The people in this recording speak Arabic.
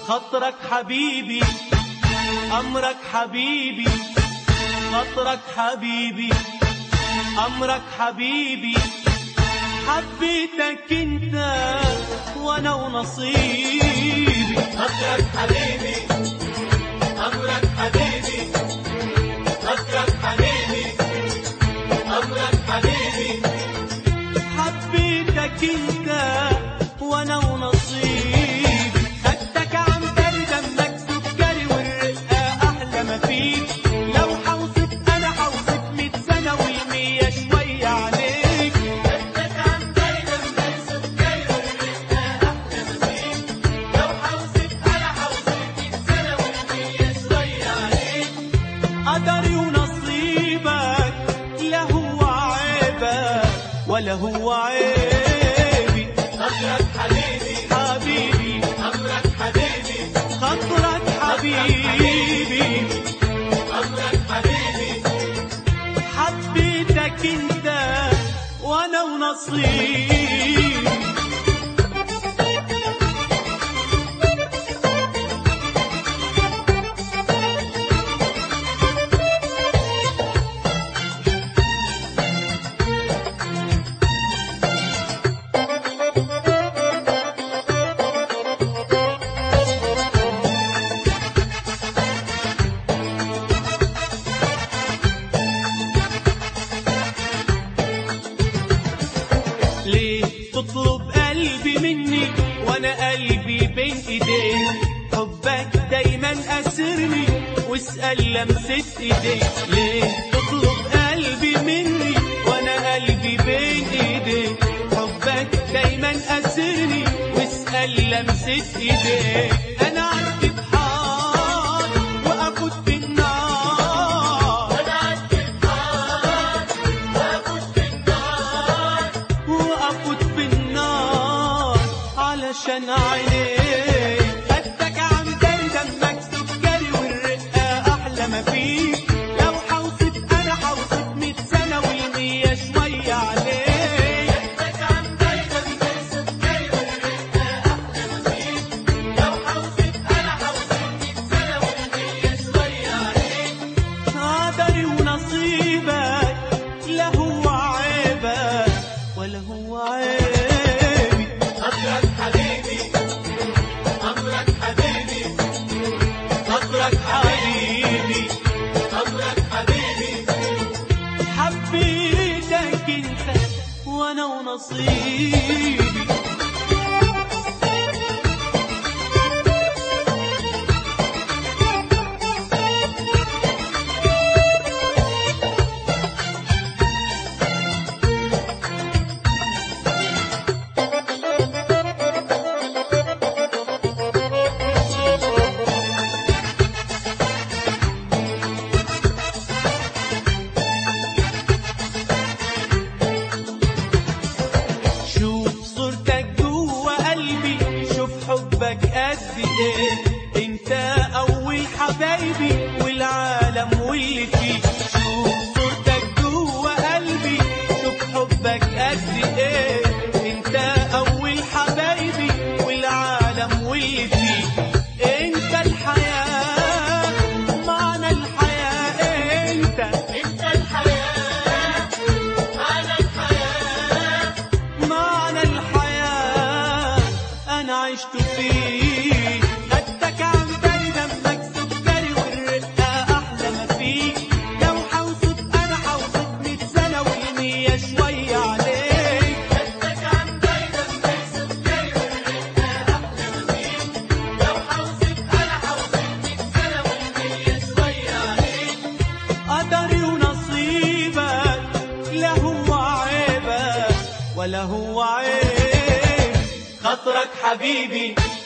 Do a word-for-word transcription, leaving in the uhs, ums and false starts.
خطرك حبيبي أمرك حبيبي، خطرك حبيبي أمرك حبيبي، حبيتك انت وانا ونصيبي. خطرك حبيبي أمرك حبيبي، خطرك حبيبي أمرك حبيبي، حبيتك انت وانا ونصيبي. خدتك عن بالي دمك سكري والرقة احلى ما فيك، لو حوصف انا حوصف مية سنة والمية شوية عليك. خدتك عن بالي دمك سكري والرقة أحلى ما فيك، لو حوصف أنا حوصف مية سنة والمية شوية عليك. قدري ونصيبك لا هو عيبك ولا هو عيبي. خطرك حبيبي حبيبي أمرك حبيبي، خطرك حبيبي أمرك حبيبي، حبيتك انت وانا ونصيبي. ليه تطلب قلبي مني وانا قلبي بين ايديك؟ حبك دايما اسرني واسأل لمسة ايديك. ليه تطلب قلبي مني وانا قلبي بين ايديك؟ حبك دايما اسرني واسأل لمسة ايديك. انا عندي بحار وافوت في النار، أنا عندي بحار وأفوت في النار، وأفوت في النار علشان عينيك. خدتك عن بالي دمك سكري والرقة أحلى ما فيك، لو حوصف أنا حوصف مية سنة والمية شوية عليك. خدتك عن بالي دمك سكري والرقة أحلى ما فيك، لو حوصف أنا حوصف مية سنة والمية شوية عليك. قدري ونصيبك لا هو عيبك ولا هو عيبي. خطرك حبيبي أمرك حبيبي، خطرك حبيبي أمرك حبيبي، حبيتك انت وانا ونصيبي. شوف صورتك جوا قلبي، شوف حبك قد ايه. انت اول حبايبي والعالم واللي فيه. شوف صورتك جوا قلبي، شوف حبك قد ايه. انت اول حبايبي والعالم واللي فيه. انت الحياة معنى الحياة، انت أنت الحياة معنى الحياة، معنى الحياة أنا عشت فيه. خدتك عن بالي دمك سكري والرقة أحلى ما فيك، لو حوصف أنا حوصف مية سنة والمية شوية عليك. خدتك عن بالي دمك سكري والرقة أحلى ما فيك، لو حوصف أنا حوصف مية سنة والمية شوية عليك. قدري ونصيبك لا هو عيبك ولا هو عيب. خطرك حبيبي